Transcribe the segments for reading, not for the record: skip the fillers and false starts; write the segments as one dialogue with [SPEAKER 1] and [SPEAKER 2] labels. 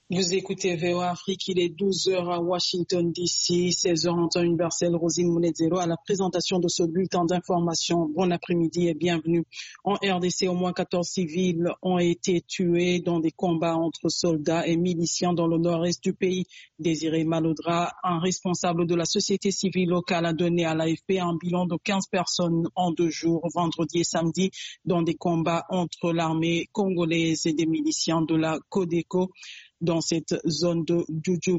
[SPEAKER 1] Vous écoutez VOA Afrique, il est 12h à Washington DC, 16h en temps universel, Rosine Monedzero à la présentation de ce bulletin d'information. Bon après-midi et bienvenue. En RDC, au moins 14 civils ont été tués dans des combats entre soldats et miliciens dans le nord-est du pays. Désiré Malodra, un responsable de la société civile locale, a donné à l'AFP un bilan de 15 personnes en 2 jours, vendredi et samedi, dans des combats entre l'armée congolaise et des miliciens de la Codeco. Dans cette zone de Djoudjou.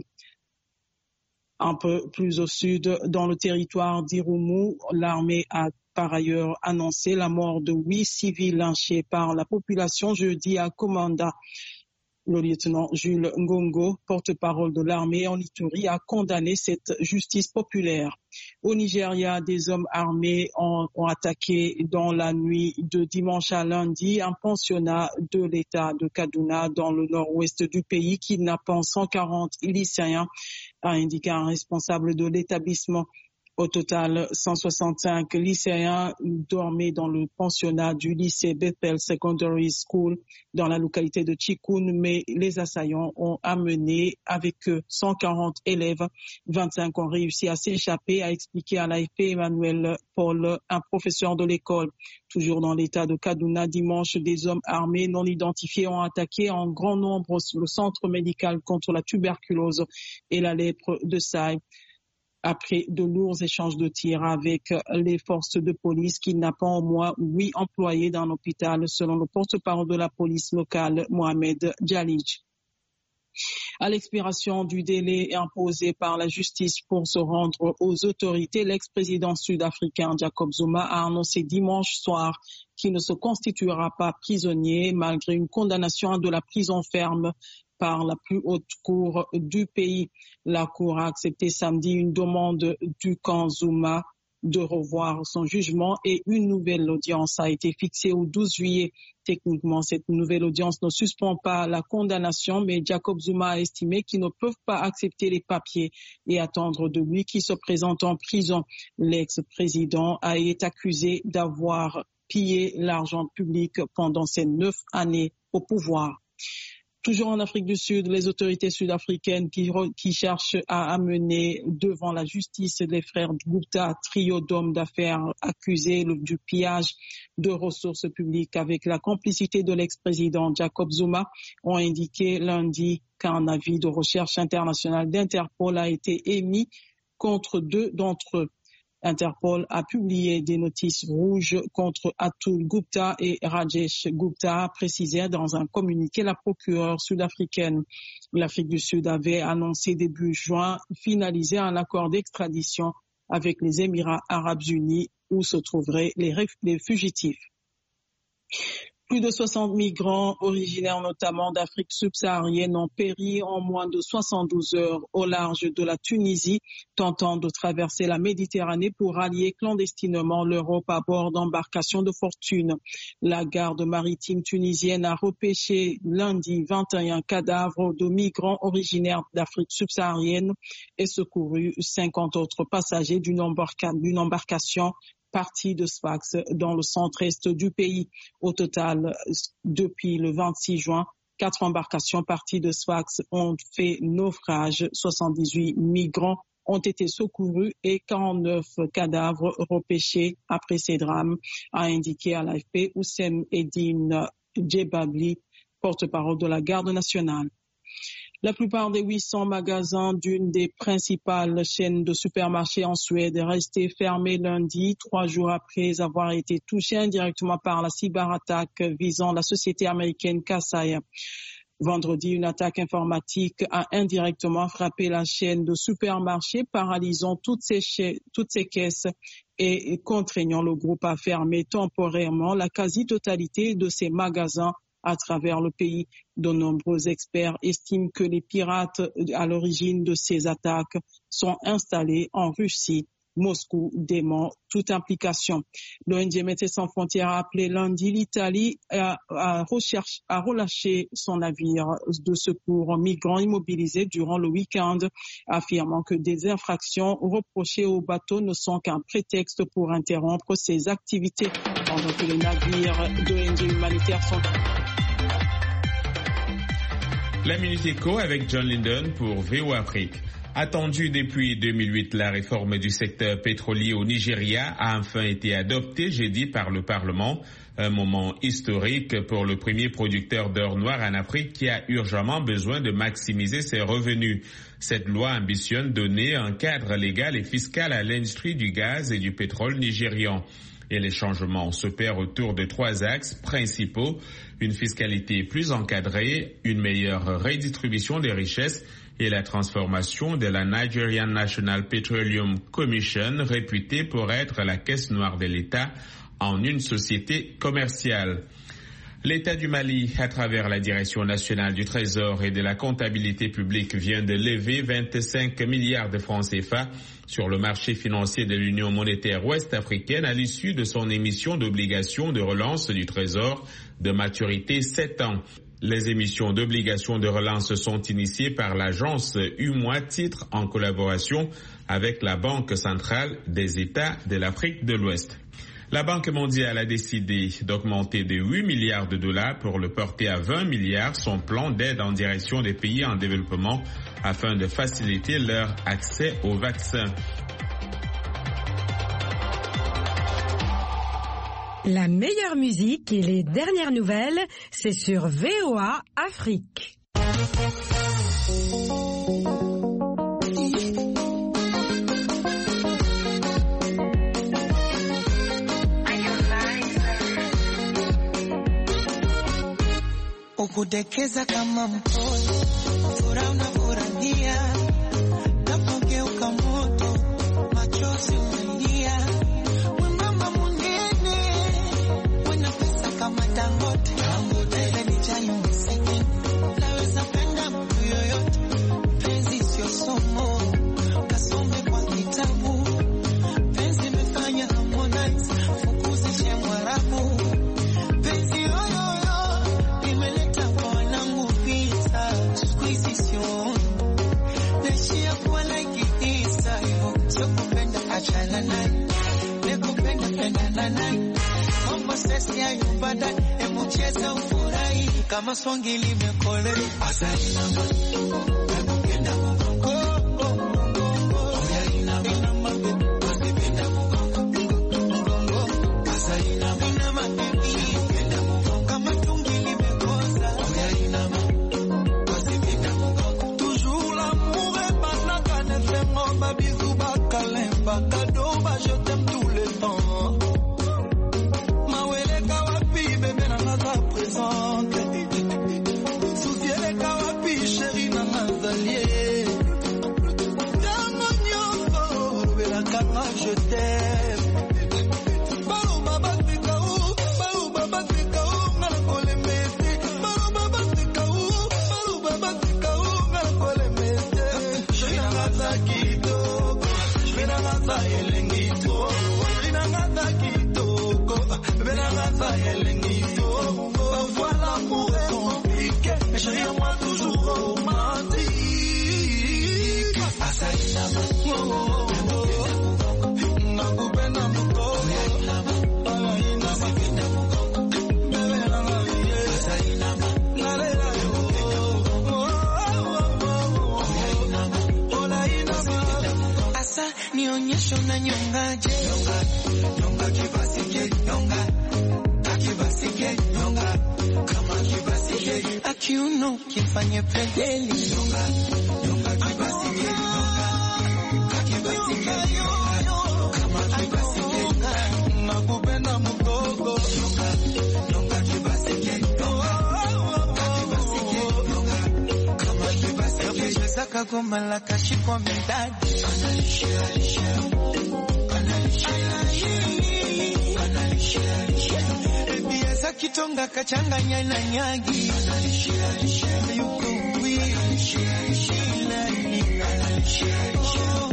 [SPEAKER 1] Un peu plus au sud, dans le territoire d'Irumu, l'armée a par ailleurs annoncé la mort de 8 civils lynchés par la population jeudi à Komanda. Le lieutenant Jules Ngongo, porte-parole de l'armée en Ituri, a condamné cette justice populaire. Au Nigeria, des hommes armés ont attaqué dans la nuit de dimanche à lundi un pensionnat de l'État de Kaduna dans le nord-ouest du pays, kidnappant 140 lycéens, a indiqué un responsable de l'établissement. Au total, 165 lycéens dormaient dans le pensionnat du lycée Bethel Secondary School dans la localité de Chikun, mais les assaillants ont amené avec eux 140 élèves. 25 ont réussi à s'échapper, a expliqué à l'AFP Emmanuel Paul, un professeur de l'école. Toujours dans l'état de Kaduna, dimanche, des hommes armés non identifiés ont attaqué en grand nombre le centre médical contre la tuberculose et la lèpre de Saï. Après de lourds échanges de tirs avec les forces de police, kidnappant au moins 8 employés d'un hôpital, selon le porte-parole de la police locale, Mohamed Djalij. À l'expiration du délai imposé par la justice pour se rendre aux autorités, l'ex-président sud-africain Jacob Zuma a annoncé dimanche soir qu'il ne se constituera pas prisonnier malgré une condamnation à de la prison ferme par la plus haute cour du pays. La cour a accepté samedi une demande du camp Zuma de revoir son jugement et une nouvelle audience a été fixée au 12 juillet. Techniquement, cette nouvelle audience ne suspend pas la condamnation, mais Jacob Zuma a estimé qu'ils ne peuvent pas accepter les papiers et attendre de lui qu'il se présente en prison. L'ex-président a été accusé d'avoir pillé l'argent public pendant ses 9 années au pouvoir. Toujours en Afrique du Sud, les autorités sud-africaines qui cherchent à amener devant la justice les frères Gupta, trio d'hommes d'affaires accusés du pillage de ressources publiques avec la complicité de l'ex-président Jacob Zuma, ont indiqué lundi qu'un avis de recherche internationale d'Interpol a été émis contre 2 d'entre eux. Interpol a publié des notices rouges contre Atul Gupta et Rajesh Gupta, a précisé dans un communiqué la procureure sud-africaine. L'Afrique du Sud avait annoncé début juin finaliser un accord d'extradition avec les Émirats arabes unis où se trouveraient les fugitifs. Plus de 60 migrants originaires notamment d'Afrique subsaharienne ont péri en moins de 72 heures au large de la Tunisie, tentant de traverser la Méditerranée pour rallier clandestinement l'Europe à bord d'embarcations de fortune. La garde maritime tunisienne a repêché lundi 21 cadavres de migrants originaires d'Afrique subsaharienne et secouru 50 autres passagers d'une embarcation partie de Sfax dans le centre-est du pays. Au total, depuis le 26 juin, 4 embarcations parties de Sfax ont fait naufrage. 78 migrants ont été secourus et 49 cadavres repêchés après ces drames, a indiqué à l'AFP Houssem Eddine Djebabli, porte-parole de la garde nationale. La plupart des 800 magasins d'une des principales chaînes de supermarchés en Suède est resté fermés lundi, 3 jours après avoir été touchés indirectement par la cyberattaque visant la société américaine Kasai. Vendredi, une attaque informatique a indirectement frappé la chaîne de supermarchés, paralysant toutes ces caisses et contraignant le groupe à fermer temporairement la quasi-totalité de ses magasins à travers le pays. De nombreux experts estiment que les pirates à l'origine de ces attaques sont installés en Russie. Moscou dément toute implication. L'ONG Médecins sans frontières a appelé lundi l'Italie à relâcher son navire de secours aux migrants immobilisés durant le week-end, affirmant que des infractions reprochées aux bateaux ne sont qu'un prétexte pour interrompre ses activités pendant que les navires d'ONG humanitaires sont...
[SPEAKER 2] La Minute Éco avec John Linden pour VOA Afrique. Attendue depuis 2008, la réforme du secteur pétrolier au Nigeria a enfin été adoptée jeudi par le Parlement. Un moment historique pour le premier producteur d'or noir en Afrique qui a urgemment besoin de maximiser ses revenus. Cette loi ambitionne donner un cadre légal et fiscal à l'industrie du gaz et du pétrole nigérian. Et les changements s'opèrent autour de 3 axes principaux: une fiscalité plus encadrée, une meilleure redistribution des richesses et la transformation de la Nigerian National Petroleum Commission, réputée pour être la caisse noire de l'État, en une société commerciale. L'État du Mali, à travers la Direction nationale du Trésor et de la comptabilité publique, vient de lever 25 milliards de francs CFA sur le marché financier de l'Union monétaire ouest-africaine à l'issue de son émission d'obligations de relance du Trésor de maturité 7 ans. Les émissions d'obligations de relance sont initiées par l'agence UMOA Titres en collaboration avec la Banque centrale des États de l'Afrique de l'Ouest. La Banque mondiale a décidé d'augmenter de 8 milliards de dollars pour le porter à 20 milliards son plan d'aide en direction des pays en développement afin de faciliter leur accès aux vaccins.
[SPEAKER 3] La meilleure musique et les dernières nouvelles, c'est sur VOA Afrique.
[SPEAKER 4] Ukudekeza kama mpole, furaha unafurahia, napogeuka moto, machozi unalia. Mama munene, wena pesa kama Dangote, mbele ni chayo mseke, naweza penda mtu yoyote, penzi sio somo, kasome kwa kitabu, penzi mefanya Harmonize, fukuzi che Mwarabu, penzi yoyoyo, imeleta kwa wanangu vita, squeeze sio, nashia kuwa like Isa, sio kupenda achana naye, nekupenda penda naye, mambo sesi ya yubada, emucheza ufurahi, kama swangi limekole, asali namba, nekupenda mgongo, oya inama, wasipenda mgongo, asali namba, nekupenda mgongo, kama tungi limekosa, oya inama, wasipenda mgongo. Toujours l'amour est banaka, ne fais-moi pas bisous, bakalemba, cadeau, bah je t'aime tout le temps. Mawele kawapi, bébé na naza présente. Souciele kawapi, chérie na nazalie. Tango nyonso, bébé kanga, je t'aime. Balou baba tikaou, balou baba tikaou, ngala kole mete. Balou baba tikaou, ngala kole mete. Chérie na naza kitoko, chérie na naza elengito, chérie na naza kitoko, bébé na naza elengito. Parfois l'amour est compliqué, mais chérie moi toujours romantique. Asali nama, nakupenda mukoko, asali nama, bébé na naza, asali nama, nalela asa nionyeshe unanyongaje, nyonga kibasike, nyonga kibasike, nyonga kama kibasike, akiuno kifanye pedeli, nyonga kibasike, nyonga kibasike, kama kibasike, nakupenda mukoko, nyonga kibasike, nyonga kibasike, nyonga kama kibasike, saka goma la kashikwa midadi, Ebiasa kitonga kachanganya na nyagi, yuko wili,